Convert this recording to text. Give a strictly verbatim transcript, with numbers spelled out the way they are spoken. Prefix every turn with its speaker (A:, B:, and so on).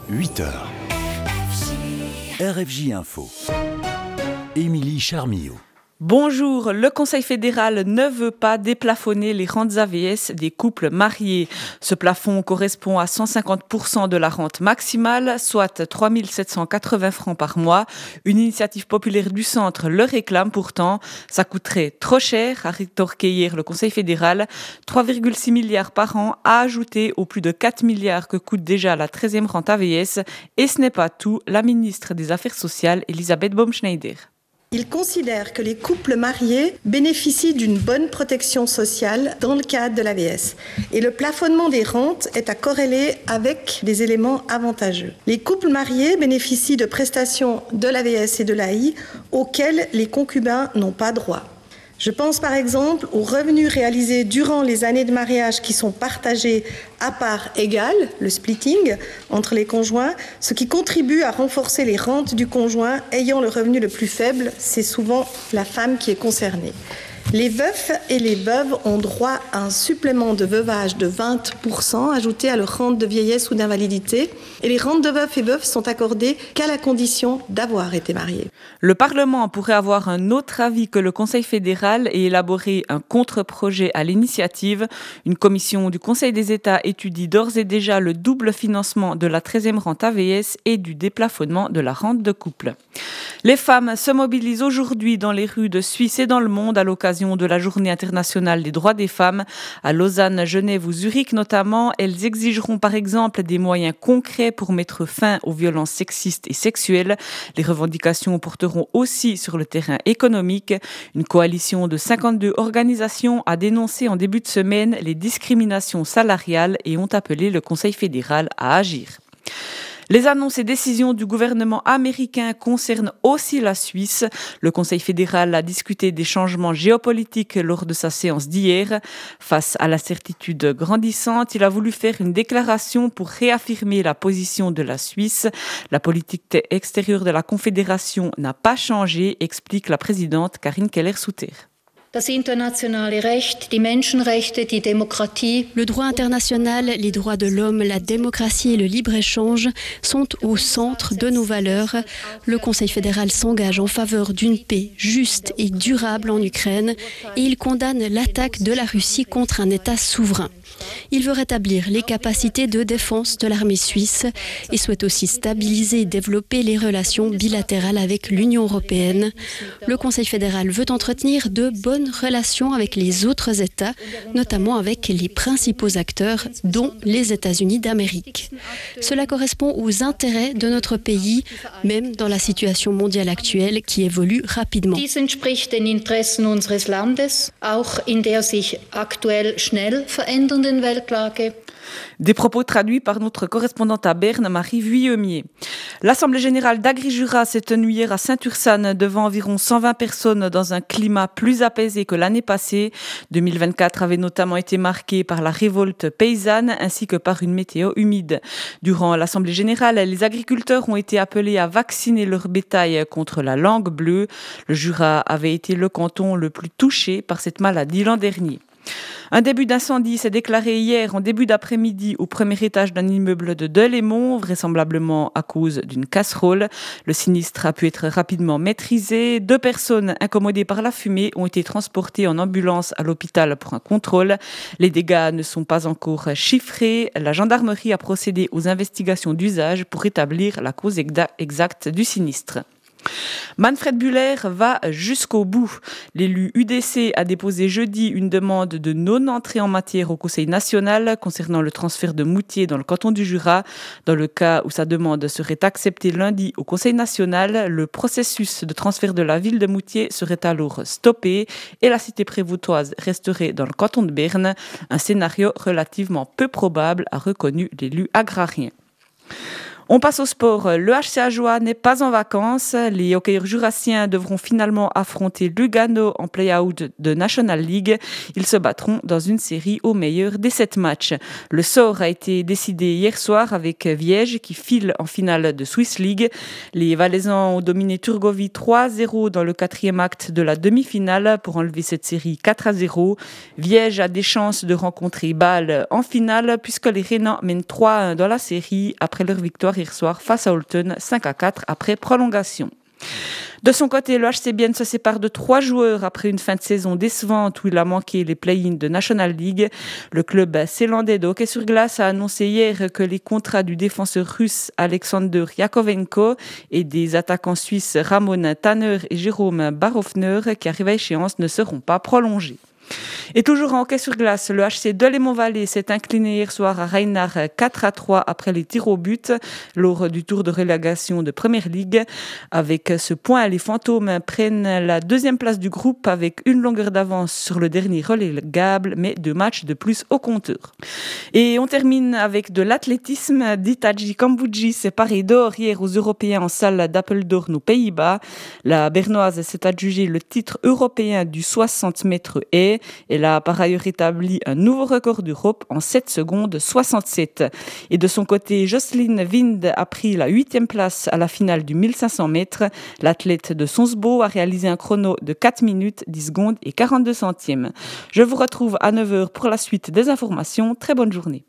A: huit heures. R F J Info. Émilie Charmillau.
B: Bonjour, le Conseil fédéral ne veut pas déplafonner les rentes A V S des couples mariés. Ce plafond correspond à cent cinquante pour cent de la rente maximale, soit trois mille sept cent quatre-vingts francs par mois. Une initiative populaire du centre le réclame pourtant. Ça coûterait trop cher, a rétorqué hier le Conseil fédéral. trois virgule six milliards par an à ajouter aux plus de quatre milliards que coûte déjà la treizième rente A V S. Et ce n'est pas tout, la ministre des Affaires sociales, Elisabeth Baumschneider.
C: Il considère que les couples mariés bénéficient d'une bonne protection sociale dans le cadre de l'A V S. Et le plafonnement des rentes est à corréler avec des éléments avantageux. Les couples mariés bénéficient de prestations de l'A V S et de l'A I auxquelles les concubins n'ont pas droit. Je pense par exemple aux revenus réalisés durant les années de mariage qui sont partagés à part égale, le splitting, entre les conjoints, ce qui contribue à renforcer les rentes du conjoint ayant le revenu le plus faible. C'est souvent la femme qui est concernée. Les veufs et les veuves ont droit à un supplément de veuvage de vingt pour cent ajouté à leur rente de vieillesse ou d'invalidité. Et les rentes de veufs et veuves sont accordées qu'à la condition d'avoir été mariés.
B: Le Parlement pourrait avoir un autre avis que le Conseil fédéral et élaborer un contre-projet à l'initiative. Une commission du Conseil des États étudie d'ores et déjà le double financement de la treizième rente A V S et du déplafonnement de la rente de couple. Les femmes se mobilisent aujourd'hui dans les rues de Suisse et dans le monde à l'occasion de la Journée internationale des droits des femmes. À Lausanne, Genève ou Zurich notamment, elles exigeront par exemple des moyens concrets pour mettre fin aux violences sexistes et sexuelles. Les revendications porteront aussi sur le terrain économique. Une coalition de cinquante-deux organisations a dénoncé en début de semaine les discriminations salariales et ont appelé le Conseil fédéral à agir. Les annonces et décisions du gouvernement américain concernent aussi la Suisse. Le Conseil fédéral a discuté des changements géopolitiques lors de sa séance d'hier. Face à l'incertitude grandissante, il a voulu faire une déclaration pour réaffirmer la position de la Suisse. La politique extérieure de la Confédération n'a pas changé, explique la présidente Karin Keller-Souter.
D: Das internationale Recht, die Menschenrechte, die Demokratie.
E: Le droit international, les droits de l'homme, la démocratie et le libre-échange sont au centre de nos valeurs. Le Conseil fédéral s'engage en faveur d'une paix juste et durable en Ukraine et il condamne l'attaque de la Russie contre un État souverain. Il veut rétablir les capacités de défense de l'armée suisse et souhaite aussi stabiliser et développer les relations bilatérales avec l'Union européenne. Le Conseil fédéral veut entretenir de bonnes relations avec les autres États, notamment avec les principaux acteurs, dont les États-Unis d'Amérique. Cela correspond aux intérêts de notre pays, même dans la situation mondiale actuelle qui évolue rapidement.
D: Dies entspricht den Interessen unseres Landes, auch in der sich aktuell schnell verändernden Weltlage.
B: Des propos traduits par notre correspondante à Berne, Marie Vuillemier. L'Assemblée générale d'Agri-Jura s'est tenue hier à Saint-Ursane devant environ cent vingt personnes dans un climat plus apaisé que l'année passée. deux mille vingt-quatre avait notamment été marqué par la révolte paysanne ainsi que par une météo humide. Durant l'Assemblée générale, les agriculteurs ont été appelés à vacciner leur bétail contre la langue bleue. Le Jura avait été le canton le plus touché par cette maladie l'an dernier. Un début d'incendie s'est déclaré hier en début d'après-midi au premier étage d'un immeuble de Delémont, vraisemblablement à cause d'une casserole. Le sinistre a pu être rapidement maîtrisé. Deux personnes incommodées par la fumée ont été transportées en ambulance à l'hôpital pour un contrôle. Les dégâts ne sont pas encore chiffrés. La gendarmerie a procédé aux investigations d'usage pour établir la cause exacte du sinistre. Manfred Bühler va jusqu'au bout. L'élu U D C a déposé jeudi une demande de non-entrée en matière au Conseil national concernant le transfert de Moutier dans le canton du Jura. Dans le cas où sa demande serait acceptée lundi au Conseil national, le processus de transfert de la ville de Moutier serait alors stoppé et la cité prévôtoise resterait dans le canton de Berne. Un scénario relativement peu probable, a reconnu l'élu agrarien. On passe au sport. Le H C A Joie n'est pas en vacances. Les hockeyeurs jurassiens devront finalement affronter Lugano en play-out de National League. Ils se battront dans une série au meilleur des sept matchs. Le sort a été décidé hier soir avec Viège qui file en finale de Swiss League. Les Valaisans ont dominé Turgovie trois à zéro dans le quatrième acte de la demi-finale pour enlever cette série quatre à zéro. Viège a des chances de rencontrer Bâle en finale puisque les Rhénans mènent trois à un dans la série après leur victoire hier soir face à Holton, cinq à quatre après prolongation. De son côté, le H C Bienne se sépare de trois joueurs après une fin de saison décevante où il a manqué les play-ins de National League. Le club zélandais de hockey sur glace a annoncé hier que les contrats du défenseur russe Alexander Yakovenko et des attaquants suisses Ramon Tanner et Jérôme Barofner qui arrivent à échéance ne seront pas prolongés. Et toujours en hockey sur glace, le H C de Léman-Vallée s'est incliné hier soir à Reinach quatre à trois après les tirs au but lors du tour de relégation de Première Ligue. Avec ce point, les Fantômes prennent la deuxième place du groupe avec une longueur d'avance sur le dernier relégable, mais deux matchs de plus au compteur. Et on termine avec de l'athlétisme. Ditaji Kambouji s'est paré d'or hier aux Européens en salle d'Apeldoorn aux Pays-Bas. La Bernoise s'est adjugée le titre européen du soixante mètres haies. Elle a par ailleurs établi un nouveau record d'Europe en sept secondes soixante-sept. Et de son côté, Jocelyne Wind a pris la huitième place à la finale du mille cinq cents mètres. L'athlète de Sonsbo a réalisé un chrono de quatre minutes, dix secondes et quarante-deux centièmes. Je vous retrouve à neuf heures pour la suite des informations. Très bonne journée.